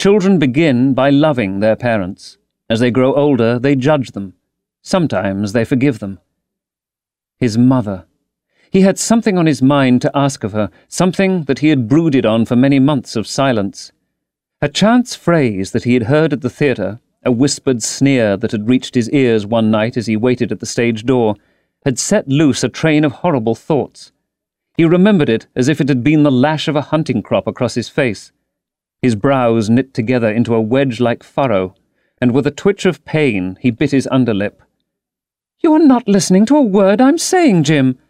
Children begin by loving their parents. As they grow older, they judge them. Sometimes they forgive them. His mother. He had something on his mind to ask of her, something that he had brooded on for many months of silence. A chance phrase that he had heard at the theatre, a whispered sneer that had reached his ears one night as he waited at the stage door, had set loose a train of horrible thoughts. He remembered it as if it had been the lash of a hunting crop across his face. His brows knit together into a wedge-like furrow, and with a twitch of pain he bit his underlip. "You are not listening to a word I'm saying, Jim,"